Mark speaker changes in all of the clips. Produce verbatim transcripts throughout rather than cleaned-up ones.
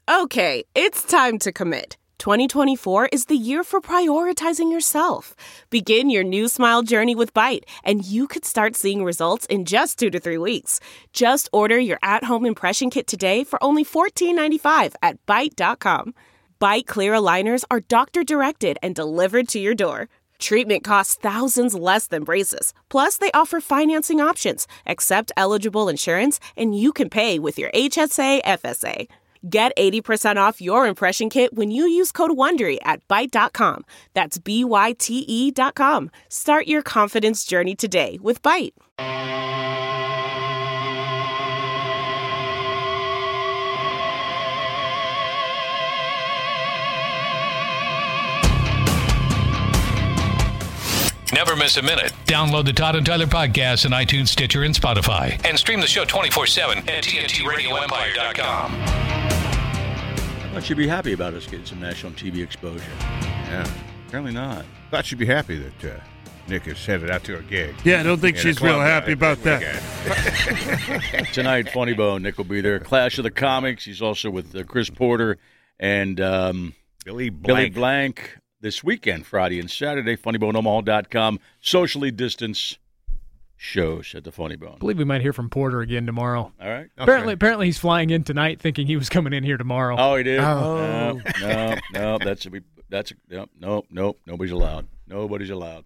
Speaker 1: Okay, it's time to commit. twenty twenty-four is the year for prioritizing yourself. Begin your new smile journey with Byte, and you could start seeing results in just two to three weeks. Just order your at-home impression kit today for only fourteen ninety-five at byte dot com. Byte clear aligners are doctor-directed and delivered to your door. Treatment costs thousands less than braces. Plus, they offer financing options, accept eligible insurance, and you can pay with your H S A F S A. Get eighty percent off your impression kit when you use code WONDERY at byte dot com. That's B Y T E dot com. Start your confidence journey today with Byte.
Speaker 2: Never miss a minute.
Speaker 3: Download the Todd and Tyler podcast on iTunes, Stitcher, and Spotify.
Speaker 2: And stream the show twenty-four seven at T N T radio empire dot com.
Speaker 4: I thought you'd be happy about us getting some national T V exposure.
Speaker 5: Yeah.
Speaker 4: Apparently not.
Speaker 5: Thought you'd be happy that uh, Nick is headed out to a gig.
Speaker 6: Yeah, I don't think
Speaker 5: In
Speaker 6: she's real happy about that.
Speaker 4: Tonight, Funny Bone, Nick will be there. Clash of the Comics. He's also with uh, Chris Porter and um,
Speaker 5: Billy Blank.
Speaker 4: Billy Blank. This weekend, Friday and Saturday, funny bone omaha dot com. Socially distanced shows at the Funny Bone.
Speaker 7: I believe we might hear from Porter again tomorrow.
Speaker 4: All right.
Speaker 7: Apparently,
Speaker 5: Okay.
Speaker 7: apparently he's flying in tonight, thinking he was coming in here tomorrow.
Speaker 4: Oh, he did?
Speaker 7: Oh.
Speaker 4: No, no, no. That's a, that's a, no, no, nope. Nobody's allowed. Nobody's allowed.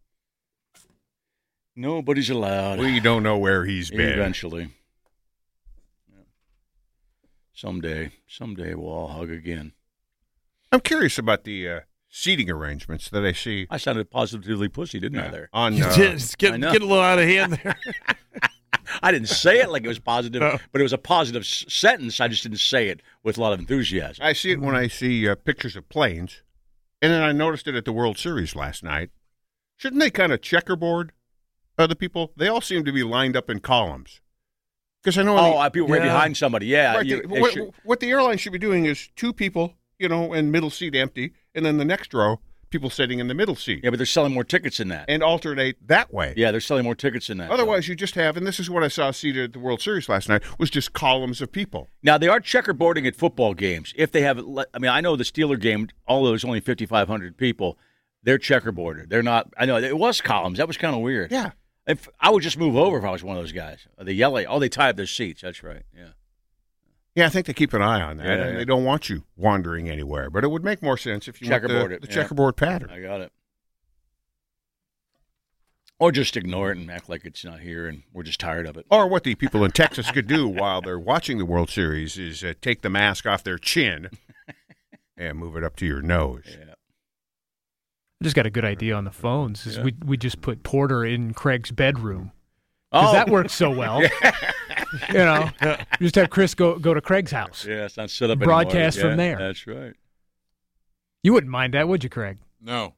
Speaker 4: Nobody's allowed.
Speaker 5: We don't know where he's been.
Speaker 4: Eventually. Yeah. Someday, someday we'll all hug again.
Speaker 5: I'm curious about the uh, seating arrangements that I see.
Speaker 4: I sounded positively pussy, didn't I, there?
Speaker 5: On,
Speaker 6: You
Speaker 5: uh,
Speaker 6: did. It's
Speaker 4: I
Speaker 6: Get,
Speaker 4: know.
Speaker 6: get a little out of hand there.
Speaker 4: I didn't say it like it was positive,
Speaker 6: No.
Speaker 4: but it was a positive s- sentence. I just didn't say it with a lot of enthusiasm.
Speaker 5: I see it when I see uh, pictures of planes, and then I noticed it at the World Series last night. Shouldn't they kind of checkerboard uh, the people? They all seem to be lined up in columns. Because I know.
Speaker 4: Oh,
Speaker 5: the,
Speaker 4: uh, people right
Speaker 6: yeah.
Speaker 4: behind somebody. Yeah.
Speaker 5: right,
Speaker 4: you-
Speaker 5: the-
Speaker 4: they
Speaker 5: what,
Speaker 4: should-
Speaker 5: what the airline should be doing is two people, you know, and middle seat empty, and then the next row, people sitting in the middle seat,
Speaker 4: yeah, but they're selling more tickets than that.
Speaker 5: and alternate that way.
Speaker 4: Yeah, they're selling more tickets than that.
Speaker 5: Otherwise, you just have, and this is what I saw seated at the World Series last night, was just columns of people.
Speaker 4: Now, they are checkerboarding at football games. If they have, I mean, I know the Steeler game, although there's only fifty-five hundred people, they're checkerboarded. They're not, I know, it was columns. That was kind of weird.
Speaker 5: Yeah.
Speaker 4: If I would just move over if I was one of those guys. They yell at, oh, they tie up their seats. That's right. Yeah.
Speaker 5: Yeah, I think they keep an eye on that,
Speaker 4: Yeah,
Speaker 5: and
Speaker 4: yeah.
Speaker 5: they don't want you wandering anywhere. But it would make more sense if you went
Speaker 4: Checkerboard
Speaker 5: the,
Speaker 4: it,
Speaker 5: the
Speaker 4: yeah.
Speaker 5: checkerboard pattern.
Speaker 4: I got it. Or just ignore it and act like it's not here and we're just tired of it.
Speaker 5: Or what the people in Texas could do while they're watching the World Series is uh, take the mask off their chin and move it up to your nose.
Speaker 4: Yeah.
Speaker 7: I just got a good idea on the phones. Is
Speaker 4: Yeah.
Speaker 7: we we just put Porter in Craig's bedroom because that works so well. You know, just have Chris go go to Craig's house.
Speaker 4: Yeah, it's not set up
Speaker 7: Broadcast
Speaker 4: anymore.
Speaker 7: from
Speaker 4: Yeah,
Speaker 7: there.
Speaker 4: That's right.
Speaker 7: You wouldn't mind that, would you, Craig?
Speaker 6: No.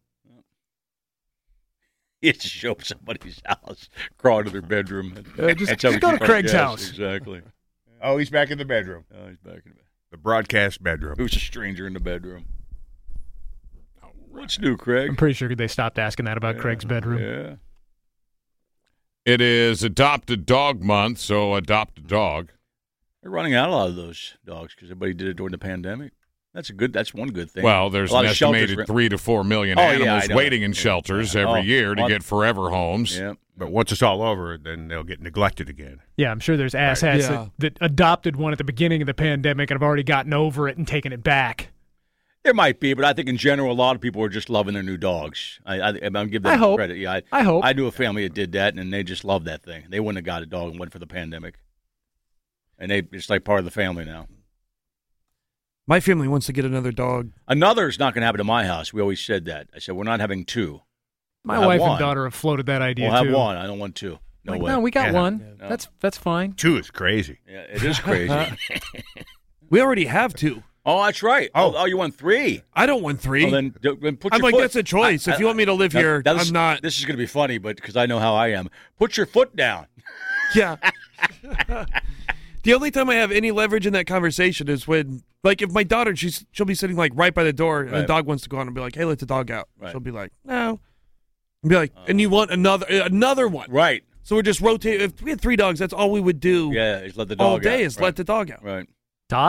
Speaker 4: You just show up somebody's house, crawl into their bedroom. And,
Speaker 7: Uh, just-
Speaker 4: that's how we
Speaker 7: just go
Speaker 4: keep
Speaker 7: to
Speaker 4: our
Speaker 7: Craig's
Speaker 4: guests.
Speaker 7: house.
Speaker 4: Exactly.
Speaker 5: Oh, he's back in the bedroom,
Speaker 4: Oh, he's back in the bed.
Speaker 5: the broadcast bedroom.
Speaker 4: Who's a stranger in the bedroom? What's new, Craig?
Speaker 7: I'm pretty sure they stopped asking that about
Speaker 4: Yeah,
Speaker 7: Craig's bedroom.
Speaker 4: Yeah.
Speaker 6: It is Adopt a Dog Month, so adopt a dog.
Speaker 4: They're running out of a lot of those dogs because everybody did it during the pandemic. That's a good. That's one good thing.
Speaker 6: Well, there's
Speaker 4: A lot
Speaker 6: an
Speaker 4: of shelters
Speaker 6: estimated
Speaker 4: re-
Speaker 6: three to four million
Speaker 4: Oh, yeah, I
Speaker 6: animals
Speaker 4: know.
Speaker 6: waiting in
Speaker 4: Yeah.
Speaker 6: shelters
Speaker 4: Yeah.
Speaker 6: every
Speaker 4: Oh,
Speaker 6: year to
Speaker 4: well-
Speaker 6: get forever homes.
Speaker 4: Yeah.
Speaker 5: But once it's all over, then they'll get neglected again.
Speaker 7: Yeah, I'm sure there's asshats
Speaker 6: Yeah.
Speaker 7: that, that adopted one at the beginning of the pandemic and have already gotten over it and taken it back.
Speaker 4: There might be, but I think in general, a lot of people are just loving their new dogs. I, I, I'm give them
Speaker 7: I hope.
Speaker 4: credit. Yeah, I,
Speaker 7: I hope.
Speaker 4: I knew a family that did that, and they just loved that thing. They wouldn't have got a dog and went for the pandemic, and they it's like part of the family now.
Speaker 8: My family wants to get another dog.
Speaker 4: Another's not going to happen to my house. We always said that. I said we're not having two.
Speaker 7: My
Speaker 4: We'll have
Speaker 7: wife
Speaker 4: one.
Speaker 7: and daughter have floated that idea
Speaker 4: We'll have
Speaker 7: too.
Speaker 4: one. I don't want two. No
Speaker 7: Like,
Speaker 4: way.
Speaker 7: no, we got
Speaker 5: Yeah.
Speaker 7: one.
Speaker 4: No.
Speaker 7: That's that's fine.
Speaker 5: Two is crazy.
Speaker 4: Yeah, it is crazy.
Speaker 8: We already have two.
Speaker 4: Oh, that's right. Oh,
Speaker 5: Oh.
Speaker 4: oh, you want three?
Speaker 8: I don't want three.
Speaker 4: Well, then, then put
Speaker 8: I'm
Speaker 4: your
Speaker 8: like,
Speaker 4: foot.
Speaker 8: that's a choice.
Speaker 4: I-
Speaker 8: If you want me to live
Speaker 4: that-
Speaker 8: here,
Speaker 4: that's-
Speaker 8: I'm not.
Speaker 4: This is going to be funny, but because I know how I am. Put your foot down.
Speaker 8: Yeah. The only time I have any leverage in that conversation is when, like, if my daughter, she's she'll be sitting like right by the door, and the
Speaker 4: Right.
Speaker 8: dog wants to go on, and be like, "Hey, let the dog out."
Speaker 4: Right.
Speaker 8: She'll be like, "No," and be like, "And you want another another one?"
Speaker 4: Right.
Speaker 8: So we're just rotating. If we had three dogs, that's all we would do
Speaker 4: Yeah, just let the dog
Speaker 8: all day
Speaker 4: out.
Speaker 8: is
Speaker 4: right.
Speaker 8: let the dog out.
Speaker 4: Right.
Speaker 7: Todd,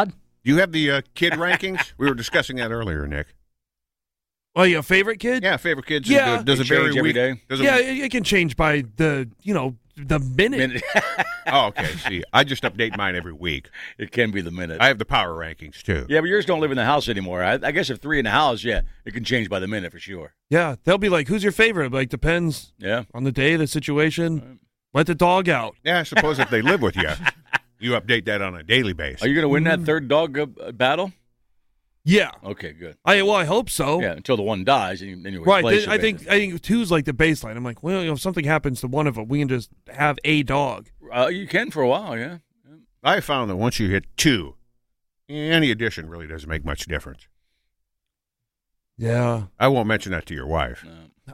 Speaker 5: Do you have the uh, kid rankings? We were discussing that earlier, Nick.
Speaker 8: Oh, your favorite kid?
Speaker 5: Yeah, favorite kids.
Speaker 8: Yeah.
Speaker 5: Does it
Speaker 4: They
Speaker 5: vary
Speaker 4: change every
Speaker 5: week?
Speaker 4: day?
Speaker 5: Does it,
Speaker 8: Yeah, it, it can change by the, you know, the minute.
Speaker 4: Minute.
Speaker 5: Oh, okay. See, I just update mine every week.
Speaker 4: It can be the minute.
Speaker 5: I have the power rankings, too.
Speaker 4: Yeah, but yours don't live in the house anymore. I, I guess if three in the house, yeah, it can change by the minute for sure.
Speaker 8: Yeah, they'll be like, who's your favorite? Like, depends
Speaker 4: Yeah.
Speaker 8: on the day, the situation. Let the dog out.
Speaker 5: Yeah, I suppose if they live with you, you update that on a daily basis.
Speaker 4: Are you going to win that third dog uh, battle?
Speaker 8: Yeah.
Speaker 4: Okay, good.
Speaker 8: I Well, I hope so.
Speaker 4: Yeah, until the one dies, and you, then you
Speaker 8: Right.
Speaker 4: replace
Speaker 8: then
Speaker 4: it,
Speaker 8: I think
Speaker 4: basically.
Speaker 8: I think two's like the baseline. I'm like, well, you know, if something happens to one of them, we can just have a dog.
Speaker 4: Uh, you can for a while, yeah.
Speaker 5: I found that once you hit two, any addition really doesn't make much difference.
Speaker 8: Yeah.
Speaker 5: I won't mention that to your wife.
Speaker 4: No.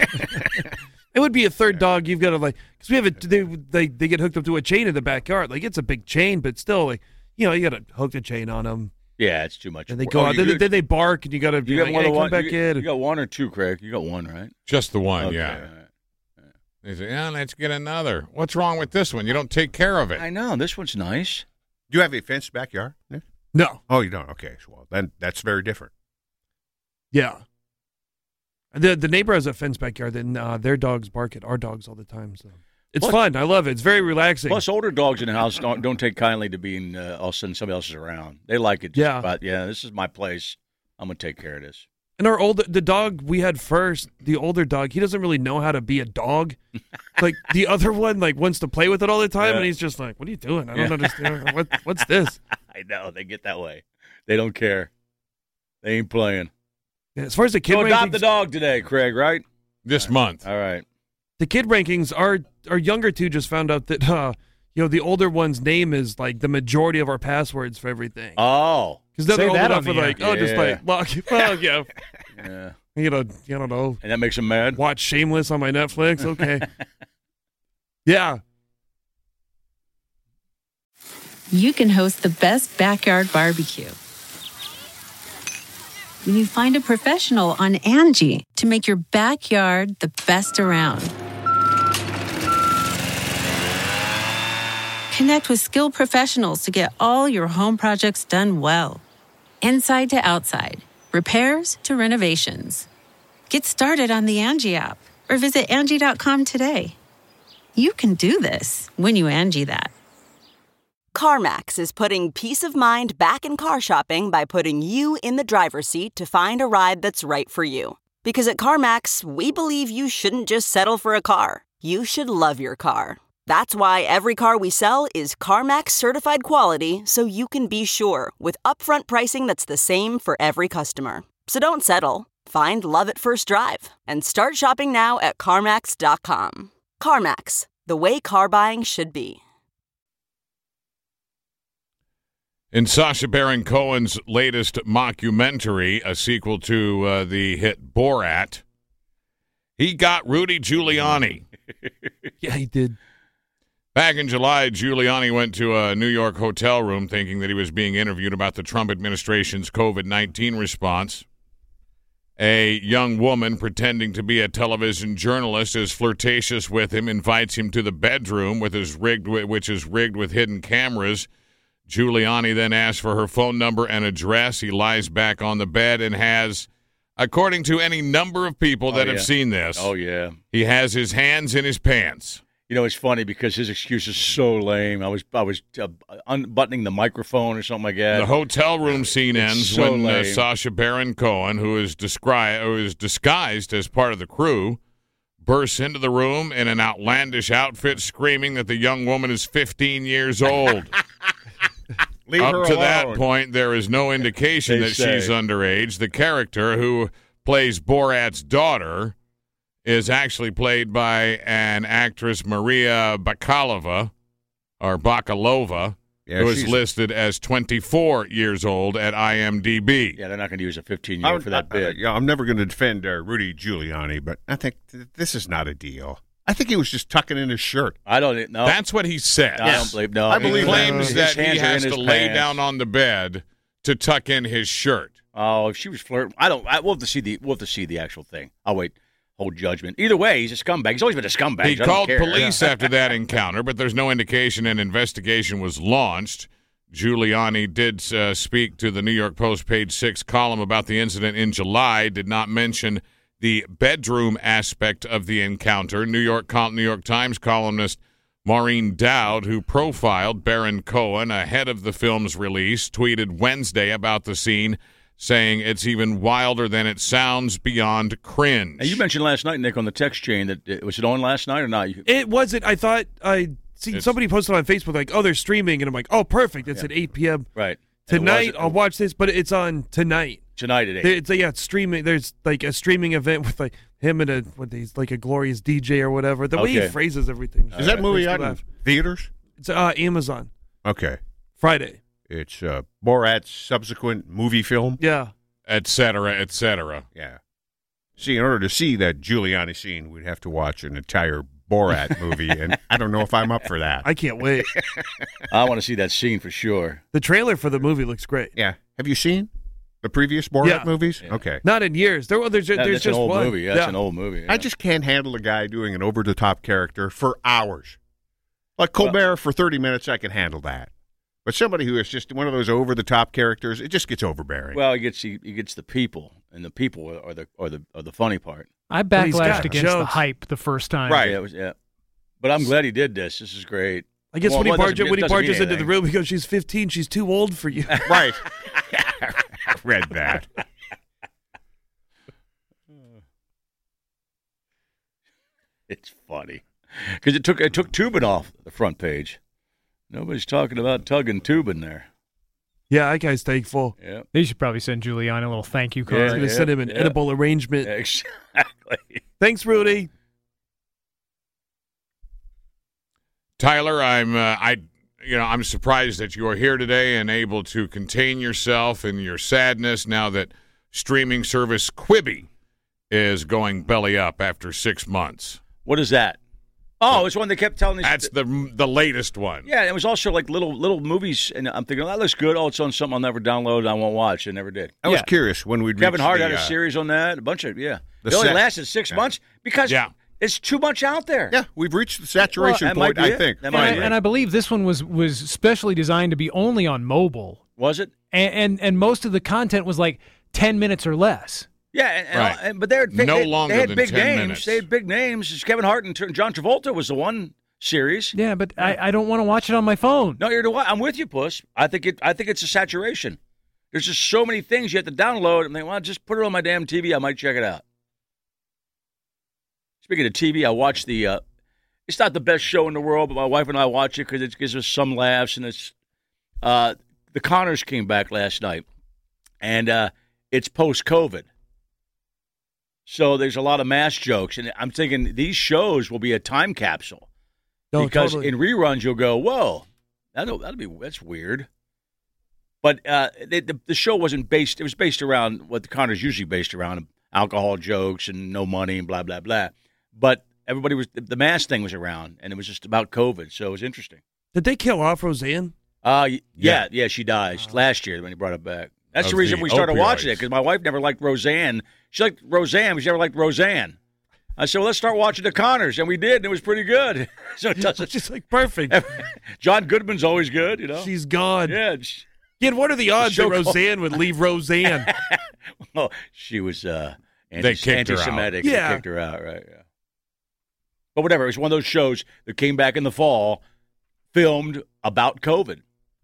Speaker 8: It would be a third dog. You've got to like, because we have a they, they they get hooked up to a chain in the backyard. Like it's a big chain, but still, like you know, you got to hook the chain on them,
Speaker 4: Yeah, it's too much.
Speaker 8: and they
Speaker 4: work.
Speaker 8: go
Speaker 4: Oh,
Speaker 8: out.
Speaker 4: you,
Speaker 8: Then,
Speaker 4: you,
Speaker 8: then they bark, and you got to be
Speaker 4: you got
Speaker 8: like,
Speaker 4: one
Speaker 8: hey,
Speaker 4: of
Speaker 8: come
Speaker 4: one.
Speaker 8: back
Speaker 4: you,
Speaker 8: in.
Speaker 4: you got one or two, Craig. You got one, right?
Speaker 6: Just the one,
Speaker 4: Okay,
Speaker 6: yeah.
Speaker 4: all right.
Speaker 6: They say, yeah, let's get another. What's wrong with this one? You don't take care of it.
Speaker 4: I know this one's nice.
Speaker 5: Do you have a fenced backyard, Nick?
Speaker 8: No.
Speaker 5: Oh, you don't? Okay. Well, then that's very different.
Speaker 8: Yeah. The the neighbor has a fenced backyard, and uh, their dogs bark at our dogs all the time. So it's
Speaker 4: Plus-
Speaker 8: fun. I love it. It's very relaxing.
Speaker 4: Plus, older dogs in the house don't don't take kindly to being uh, all of a sudden somebody else is around. They like it. Just
Speaker 8: Yeah.
Speaker 4: About, yeah. This is my place. I'm gonna take care of this.
Speaker 8: And our older the dog we had first, the older dog, he doesn't really know how to be a dog. Like the other one, like wants to play with it all the time,
Speaker 4: Yeah.
Speaker 8: and he's just like, "What are you doing? I don't
Speaker 4: Yeah.
Speaker 8: understand. What what's this?"
Speaker 4: I know they get that way. They don't care. They ain't playing.
Speaker 8: Yeah, as far as the kid
Speaker 4: So adopt
Speaker 8: rankings,
Speaker 4: the dog today, Craig. Right?
Speaker 6: This month.
Speaker 4: All right.
Speaker 8: the kid rankings, our our younger two just found out that uh, you know the older one's name is like the majority of our passwords for everything.
Speaker 4: Oh.
Speaker 8: Because they're
Speaker 7: Say
Speaker 8: old
Speaker 7: that
Speaker 8: enough
Speaker 7: on
Speaker 8: for
Speaker 7: the
Speaker 8: like,
Speaker 4: air.
Speaker 8: oh, just
Speaker 4: Yeah.
Speaker 8: like lock, well, yeah,
Speaker 4: Yeah.
Speaker 8: you know, you don't know,
Speaker 4: And that makes them mad.
Speaker 8: watch Shameless on my Netflix. Okay, yeah.
Speaker 9: You can host the best backyard barbecue when you find a professional on Angie to make your backyard the best around. Connect with skilled professionals to get all your home projects done well. Inside to outside, repairs to renovations. Get started on the Angie app or visit Angie dot com today. You can do this when you Angie that.
Speaker 10: CarMax is putting peace of mind back in car shopping by putting you in the driver's seat to find a ride that's right for you. Because at CarMax, we believe you shouldn't just settle for a car. You should love your car. That's why every car we sell is CarMax certified quality, so you can be sure with upfront pricing that's the same for every customer. So don't settle. Find love at first drive and start shopping now at CarMax dot com. CarMax, the way car buying should be.
Speaker 6: In Sacha Baron Cohen's latest mockumentary, a sequel to uh, the hit Borat, he got Rudy Giuliani.
Speaker 8: Yeah, he did.
Speaker 6: Back in July, Giuliani went to a New York hotel room thinking that he was being interviewed about the Trump administration's COVID nineteen response. A young woman pretending to be a television journalist is flirtatious with him, invites him to the bedroom, with his rigged, which is rigged with hidden cameras. Giuliani then asks for her phone number and address. He lies back on the bed and has, according to any number of people that
Speaker 4: Oh, yeah.
Speaker 6: have seen this,
Speaker 4: Oh, yeah.
Speaker 6: he has his hands in his pants.
Speaker 4: You know, it's funny because his excuse is so lame. I was I was uh, unbuttoning the microphone or something like that.
Speaker 6: The hotel room scene
Speaker 4: It's
Speaker 6: ends
Speaker 4: so
Speaker 6: when uh,
Speaker 4: lame.
Speaker 6: Sacha Baron Cohen, who is, descri- who is disguised as part of the crew, bursts into the room in an outlandish outfit, screaming that the young woman is fifteen years old.
Speaker 5: Leave her
Speaker 6: Up to
Speaker 5: alone.
Speaker 6: that point, there is no indication
Speaker 4: They
Speaker 6: that
Speaker 4: say.
Speaker 6: she's underage. The character who plays Borat's daughter is actually played by an actress, Maria Bakalova, or Bakalova,
Speaker 5: Yeah,
Speaker 6: who is
Speaker 5: she's-
Speaker 6: listed as twenty-four years old at I M D B.
Speaker 4: Yeah, they're not going to use a
Speaker 5: I
Speaker 4: fifteen-year-old
Speaker 5: would-
Speaker 4: for that
Speaker 5: I-
Speaker 4: bit.
Speaker 5: I, yeah, I'm never going to defend uh, Rudy Giuliani, but I think th- this is not a deal. I think he was just tucking in his shirt.
Speaker 4: I don't know.
Speaker 6: That's what he said.
Speaker 4: I don't believe. No,
Speaker 5: I
Speaker 6: He
Speaker 5: believe
Speaker 6: claims
Speaker 4: His
Speaker 6: that
Speaker 4: hands
Speaker 6: he
Speaker 4: are in
Speaker 6: has
Speaker 4: his
Speaker 6: to lay
Speaker 4: pants.
Speaker 6: down on the bed to tuck in his shirt.
Speaker 4: Oh, if she was flirting, I don't. I, we'll have to see the. We'll have to see the actual thing. I'll wait. Hold judgment. Either way, he's a scumbag. He's always been a scumbag.
Speaker 6: He
Speaker 4: I don't
Speaker 6: called
Speaker 4: care.
Speaker 6: police after that encounter, but there's no indication an investigation was launched. Giuliani did uh, speak to the New York Post page six column about the incident in July, did not mention the bedroom aspect of the encounter. New York New York Times columnist Maureen Dowd, who profiled Baron Cohen ahead of the film's release, tweeted Wednesday about the scene, saying it's even wilder than it sounds, beyond cringe.
Speaker 4: Now, you mentioned last night, Nick, on the text chain that it, was it on last night or not?
Speaker 8: It wasn't. I thought I see
Speaker 6: It's-
Speaker 8: somebody posted on Facebook like, "Oh, they're streaming," and I'm like, "Oh, perfect! It's
Speaker 4: Yeah.
Speaker 8: at eight p.m.
Speaker 4: Right. And it
Speaker 8: tonight.
Speaker 4: wasn't-
Speaker 8: I'll watch this." But it's on tonight.
Speaker 4: Tonight at eight.
Speaker 8: There- It's yeah, it's streaming. There's like a streaming event with like him and a what he's like a glorious D J or whatever. The way he
Speaker 4: Okay.
Speaker 8: phrases everything.
Speaker 5: Is that movie
Speaker 8: makes me
Speaker 5: out in
Speaker 8: laugh.
Speaker 5: theaters?
Speaker 8: It's uh, Amazon
Speaker 5: Okay.
Speaker 8: Friday.
Speaker 5: It's uh, Borat's subsequent movie film.
Speaker 8: Yeah.
Speaker 6: Et cetera, et cetera.
Speaker 5: Yeah. See, in order to see that Giuliani scene, we'd have to watch an entire Borat movie, and I don't know if I'm up for that.
Speaker 8: I can't wait.
Speaker 4: I want to see that scene for sure.
Speaker 8: The trailer for the movie looks great.
Speaker 5: Yeah. Have you seen the previous Borat
Speaker 8: Yeah.
Speaker 5: movies?
Speaker 4: Yeah.
Speaker 5: Okay.
Speaker 8: Not in years. There, there's,
Speaker 4: That-
Speaker 8: there's
Speaker 4: that's
Speaker 8: just
Speaker 4: an old
Speaker 8: one.
Speaker 4: movie. That's
Speaker 8: Yeah.
Speaker 4: an old movie. yeah.
Speaker 5: I just can't handle a guy doing an over-the-top character for hours. Like Colbert for thirty minutes, I can handle that. But somebody who is just one of those over-the-top characters, it just gets overbearing.
Speaker 4: Well, he gets he, he gets the people, and the people are the are the are the funny part.
Speaker 7: I
Speaker 8: But he's
Speaker 7: backlashed
Speaker 8: got
Speaker 7: against the
Speaker 8: jokes.
Speaker 7: hype the first time.
Speaker 5: Right.
Speaker 4: Yeah, it was, yeah. But I'm glad he did this. This is great.
Speaker 8: I guess
Speaker 4: Well,
Speaker 8: when he
Speaker 4: well, it
Speaker 8: barges
Speaker 4: doesn't-
Speaker 8: when
Speaker 4: it
Speaker 8: he
Speaker 4: doesn't mean
Speaker 8: barges into the
Speaker 4: anything.
Speaker 8: room, he goes, "She's fifteen. She's too old for you."
Speaker 5: Right. I read that.
Speaker 4: It's funny because it took it took Tubin off the front page. Nobody's talking about Tug and Tubin there.
Speaker 8: Yeah, that guy's thankful.
Speaker 4: Yeah,
Speaker 7: They should probably send Giuliani a little thank you
Speaker 8: I was
Speaker 7: card.
Speaker 8: going to
Speaker 4: yeah,
Speaker 8: send him an
Speaker 4: yeah.
Speaker 8: edible arrangement.
Speaker 4: exactly.
Speaker 8: Thanks, Rudy.
Speaker 6: Tyler, I'm uh, I you know I'm surprised that you are here today and able to contain yourself in your sadness now that streaming service Quibi is going belly up after six months.
Speaker 4: What is that? Oh, it's one they kept telling us.
Speaker 6: That's the the latest one.
Speaker 4: Yeah, it was also like little little movies, and I'm thinking, oh, that looks good. Oh, it's on something I'll never download. I won't watch. I never did.
Speaker 5: I was
Speaker 7: Yeah.
Speaker 5: curious when we'd
Speaker 4: Kevin
Speaker 5: reach
Speaker 4: Hart
Speaker 5: the,
Speaker 4: had a
Speaker 5: uh,
Speaker 4: series on that. A bunch of yeah.
Speaker 5: the
Speaker 4: It only
Speaker 5: set-
Speaker 4: lasted six
Speaker 5: yeah.
Speaker 4: months because
Speaker 6: Yeah.
Speaker 4: it's too much out there.
Speaker 5: Yeah, we've reached the saturation
Speaker 4: Well, that might
Speaker 5: point,
Speaker 4: be
Speaker 5: I
Speaker 4: it.
Speaker 5: think.
Speaker 4: That
Speaker 7: And
Speaker 4: might
Speaker 7: I,
Speaker 4: be it.
Speaker 7: and I believe this one was was specially designed to be only on mobile,
Speaker 4: Was it?
Speaker 7: and and, and most of the content was like ten minutes or less.
Speaker 4: Yeah, and, and,
Speaker 6: Right.
Speaker 4: and- but they're they,
Speaker 6: No
Speaker 4: they,
Speaker 6: longer
Speaker 4: they had
Speaker 6: than
Speaker 4: big
Speaker 6: ten
Speaker 4: names.
Speaker 6: minutes.
Speaker 4: They had big names. Kevin Hart and Tur- John Travolta was the one series.
Speaker 7: Yeah, but I, I don't want to watch it on my phone.
Speaker 4: No, you're the one. I'm with you, Puss. I think it. I think it's a saturation. There's just so many things you have to download, and they well, just put it on my damn T V. I might check it out. Speaking of T V, I watched the. Uh, it's not the best show in the world, but my wife and I watch it because it gives us some laughs, and it's. Uh, the Connors came back last night, and uh, it's post-COVID. So there's a lot of mass jokes, and I'm thinking these shows will be a time capsule.
Speaker 8: No,
Speaker 4: because
Speaker 8: totally.
Speaker 4: in reruns you'll go, whoa, that'll that'll be that's weird. But uh, they, the the show wasn't based; it was based around what the Connors usually based around: alcohol jokes and no money and blah blah blah. But everybody was the mass thing was around, and it was just about COVID, so it was interesting.
Speaker 8: Did they kill off Roseanne?
Speaker 4: Uh, y- yeah, yeah, she died last year when he brought it back. That's
Speaker 6: Of
Speaker 4: the reason
Speaker 6: the
Speaker 4: we started watching it
Speaker 6: opioids.
Speaker 4: because my wife never liked Roseanne. She liked Roseanne, but she never liked Roseanne. I said, well, let's start watching the Connors, and we did, and it was pretty good. So it doesn't.
Speaker 8: She's like, perfect.
Speaker 4: John Goodman's always good, you know.
Speaker 8: She's gone.
Speaker 4: Yeah. she-
Speaker 8: Yet what are the odds that
Speaker 4: show called-
Speaker 8: Roseanne would leave Roseanne?
Speaker 4: Well, she was uh, anti-
Speaker 6: They kicked her out.
Speaker 4: anti-Semitic.
Speaker 8: Yeah.
Speaker 4: They kicked her out, right? Yeah. But whatever. It was one of those shows that came back in the fall, filmed about COVID.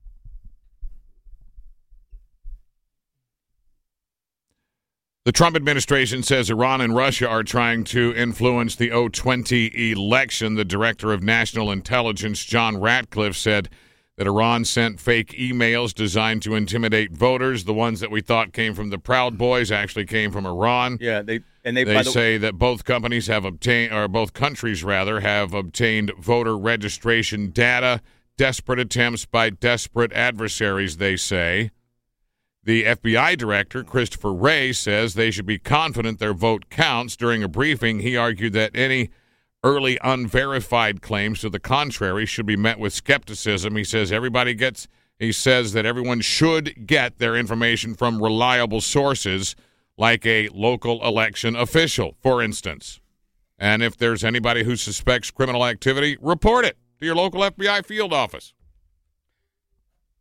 Speaker 6: The Trump administration says Iran and Russia are trying to influence the oh twenty election. The director of national intelligence, John Ratcliffe, said that Iran sent fake emails designed to intimidate voters. The ones that we thought came from the Proud Boys actually came from Iran.
Speaker 4: Yeah, they and they,
Speaker 6: They
Speaker 4: by the,
Speaker 6: say that both companies have obtained, or both countries rather, have obtained voter registration data. Desperate attempts by desperate adversaries, they say. The F B I director, Christopher Wray, says they should be confident their vote counts. During a briefing, he argued that any early unverified claims to the contrary should be met with skepticism. He says everybody gets, he says that everyone should get their information from reliable sources, like a local election official, for instance. And if there's anybody who suspects criminal activity, report it to your local F B I field office.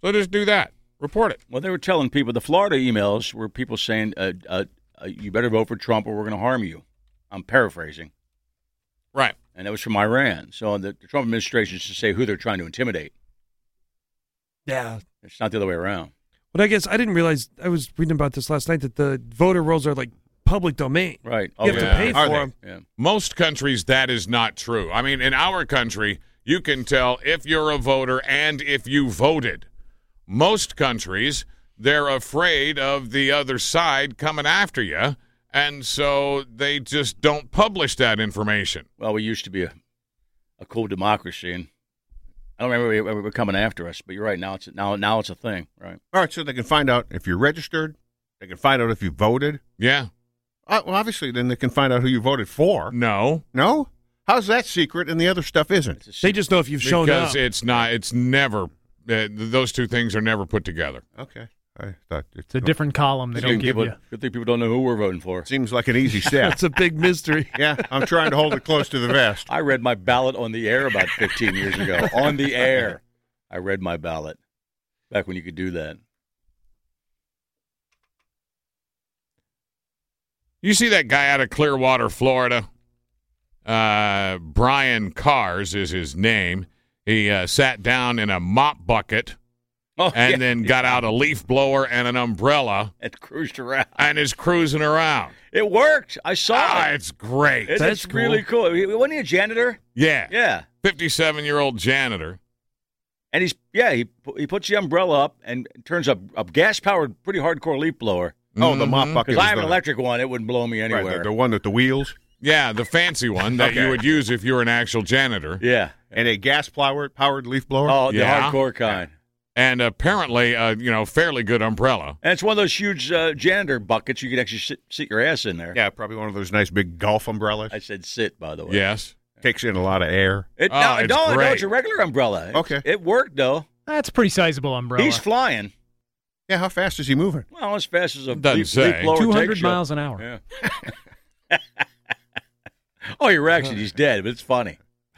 Speaker 6: So just do that. Report it.
Speaker 4: Well, they were telling people, the Florida emails were people saying, uh, uh, uh, you better vote for Trump or we're going to harm you. I'm paraphrasing.
Speaker 6: Right.
Speaker 4: And that was from Iran. So the, the Trump administration should say who they're trying to intimidate.
Speaker 8: Yeah.
Speaker 4: It's not the other way around.
Speaker 8: But I guess I didn't realize, I was reading about this last night, that the voter rolls are like public domain.
Speaker 4: Right.
Speaker 8: You have
Speaker 6: yeah.
Speaker 8: to pay
Speaker 6: Are
Speaker 8: for
Speaker 6: they?
Speaker 8: them.
Speaker 4: Yeah.
Speaker 6: Most countries, that is not true. I mean, in our country, you can tell if you're a voter and if you voted. Most countries, they're afraid of the other side coming after you, and so they just don't publish that information.
Speaker 4: Well, we used to be a, a cool democracy, and I don't remember they were coming after us, but you're right. Now it's now now it's a thing, right?
Speaker 5: All right, so they can find out if you're registered. They can find out if you voted.
Speaker 6: Yeah.
Speaker 5: Uh, well, obviously, then they can find out who you voted for.
Speaker 6: No.
Speaker 5: No? How's that secret and the other stuff isn't?
Speaker 8: They just know if you've shown
Speaker 6: Because
Speaker 8: up.
Speaker 6: it's not, it's never, uh, those two things are never put together.
Speaker 5: Okay. I thought
Speaker 7: It's a different column they
Speaker 4: Good
Speaker 7: don't
Speaker 4: thing
Speaker 7: give
Speaker 4: people,
Speaker 7: you.
Speaker 4: good thing people don't know who we're voting for.
Speaker 5: Seems like an easy step.
Speaker 8: It's a big mystery.
Speaker 5: Yeah, I'm trying to hold it close to the vest.
Speaker 4: I read my ballot on the air about fifteen years ago. On the air, I read my ballot back when you could do that.
Speaker 6: You see that guy out of Clearwater, Florida? Uh, Brian Cars is his name. He uh, sat down in a mop bucket
Speaker 4: Oh,
Speaker 6: and
Speaker 4: yeah.
Speaker 6: then got out a leaf blower and an umbrella
Speaker 4: and cruised around
Speaker 6: and is cruising around.
Speaker 4: It worked. I saw
Speaker 6: Ah,
Speaker 4: it.
Speaker 6: it's great.
Speaker 4: It-
Speaker 8: That's
Speaker 4: it's really cool. He- Wasn't he a janitor?
Speaker 6: Yeah.
Speaker 4: Yeah.
Speaker 6: fifty-seven-year-old janitor.
Speaker 4: And he's yeah he pu- he puts the umbrella up and turns up a gas powered pretty hardcore leaf blower.
Speaker 5: Oh, the mop
Speaker 6: Mhm.
Speaker 5: bucket.
Speaker 4: Because
Speaker 5: was
Speaker 4: I have an
Speaker 5: the-
Speaker 4: electric one, it wouldn't blow me
Speaker 5: Right,
Speaker 4: anywhere.
Speaker 5: the, the one with the wheels
Speaker 6: Yeah, the fancy one that
Speaker 5: Okay.
Speaker 6: you would use if you were an actual janitor.
Speaker 4: yeah.
Speaker 5: and a gas powered powered leaf blower.
Speaker 4: Oh, the
Speaker 6: Yeah.
Speaker 4: hardcore kind.
Speaker 6: And apparently, uh, you know, fairly good umbrella.
Speaker 4: And it's one of those huge uh, janitor buckets you can actually sit, sit your ass in there.
Speaker 5: Yeah, probably one of those nice big golf umbrellas.
Speaker 4: I said sit, by the way.
Speaker 6: Yes.
Speaker 5: Takes in a lot of air.
Speaker 4: It,
Speaker 6: Oh,
Speaker 4: no,
Speaker 6: it's
Speaker 4: no, no,
Speaker 6: great.
Speaker 4: it's a regular umbrella. It-
Speaker 5: Okay.
Speaker 4: It worked, though.
Speaker 7: That's a pretty sizable umbrella.
Speaker 4: He's flying.
Speaker 5: Yeah, how fast is he moving?
Speaker 4: Well, as fast as a
Speaker 6: Doesn't
Speaker 4: leaf,
Speaker 6: say.
Speaker 4: leaf blower
Speaker 7: two
Speaker 4: takes
Speaker 7: hundred
Speaker 4: you.
Speaker 7: miles an hour.
Speaker 4: Yeah. Oh, your reaction, he's dead, but it's funny.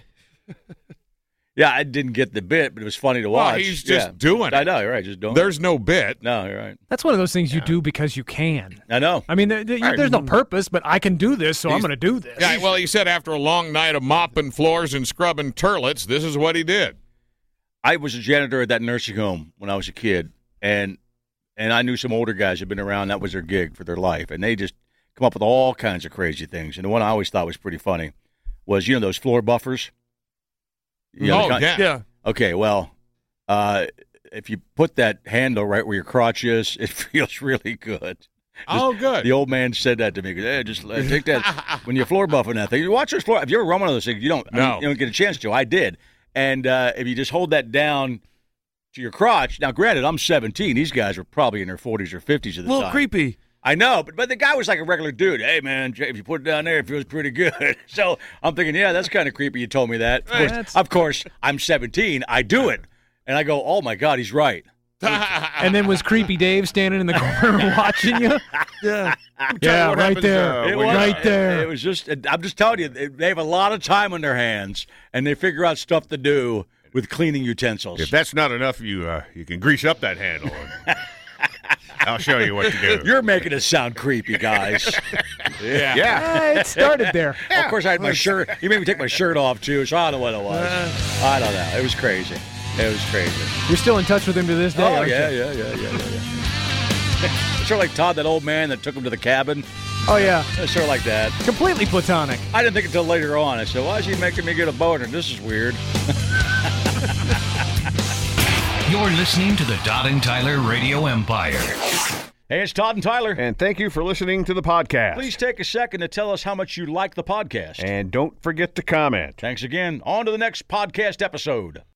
Speaker 4: Yeah, I didn't get the bit, but it was funny to
Speaker 6: Well,
Speaker 4: watch.
Speaker 6: he's just
Speaker 4: Yeah.
Speaker 6: doing it.
Speaker 4: I know, you're right. Just don't.
Speaker 6: There's no bit.
Speaker 4: No, you're right.
Speaker 7: That's one of those things you do because you can.
Speaker 4: I know.
Speaker 7: I mean, there, there- there's no purpose, but I can do this, so I'm
Speaker 6: He's-
Speaker 7: going to do this.
Speaker 6: Yeah, well, he said after a long night of mopping floors and scrubbing turlets, this is what he did.
Speaker 4: I was a janitor at that nursing home when I was a kid, and and I knew some older guys who'd been around. That was their gig for their life, and they just come up with all kinds of crazy things. And the one I always thought was pretty funny was, you know, those floor buffers. You know, the
Speaker 6: Oh,
Speaker 4: kind-
Speaker 6: yeah.
Speaker 8: Yeah.
Speaker 4: Okay, well, uh, if you put that handle right where your crotch is, it feels really good.
Speaker 6: Oh, good.
Speaker 4: The old man said that to me. Hey, just uh, take that when you're floor buffing that thing. You watch those floor. Have you ever run one of those things? You don't. I mean,
Speaker 6: No.
Speaker 4: you don't get a chance to. I did. And uh, if you just hold that down to your crotch. Now, granted, I'm seventeen. These guys were probably in their forties or fifties at
Speaker 8: A
Speaker 4: the
Speaker 8: little
Speaker 4: time.
Speaker 8: creepy.
Speaker 4: I know, but but the guy was like a regular dude. Hey, man, if you put it down there, it feels pretty good. So I'm thinking, yeah, that's kind of creepy. You told me that. Of course,
Speaker 7: That's-
Speaker 4: of course, I'm seventeen. I do it, and I go, oh my God, he's right.
Speaker 7: And then was Creepy Dave standing in the corner watching you?
Speaker 8: Yeah.
Speaker 7: Yeah,
Speaker 5: what
Speaker 7: right
Speaker 5: happens,
Speaker 7: there.
Speaker 5: uh,
Speaker 4: It
Speaker 5: when
Speaker 4: was-
Speaker 5: you-
Speaker 7: right there.
Speaker 4: It, it was just, I'm just telling you, they they have a lot of time on their hands, and they figure out stuff to do with cleaning utensils.
Speaker 5: If that's not enough, you uh, you can grease up that handle. And I'll show you what to do.
Speaker 4: You're making it sound creepy, guys.
Speaker 6: Yeah.
Speaker 5: yeah.
Speaker 7: Eh, it started there.
Speaker 4: Of course, I had my shirt. He made me take my shirt off, too, so I don't know what it was. I don't know. It was crazy. It was crazy.
Speaker 7: You're still in touch with him to this day,
Speaker 4: Oh,
Speaker 7: aren't
Speaker 4: yeah,
Speaker 7: you?
Speaker 4: yeah, yeah, yeah, yeah, yeah. Sort of like Todd, that old man that took him to the cabin.
Speaker 7: Oh, yeah.
Speaker 4: It's sort of like that.
Speaker 7: Completely platonic.
Speaker 4: I didn't think until later on. I said, why is he making me get a boner? This is weird.
Speaker 3: You're listening to the Todd and Tyler Radio Empire.
Speaker 4: Hey, it's Todd and Tyler.
Speaker 11: And thank you for listening to the podcast.
Speaker 4: Please take a second to tell us how much you like the podcast.
Speaker 11: And don't forget to comment.
Speaker 4: Thanks again. On to the next podcast episode.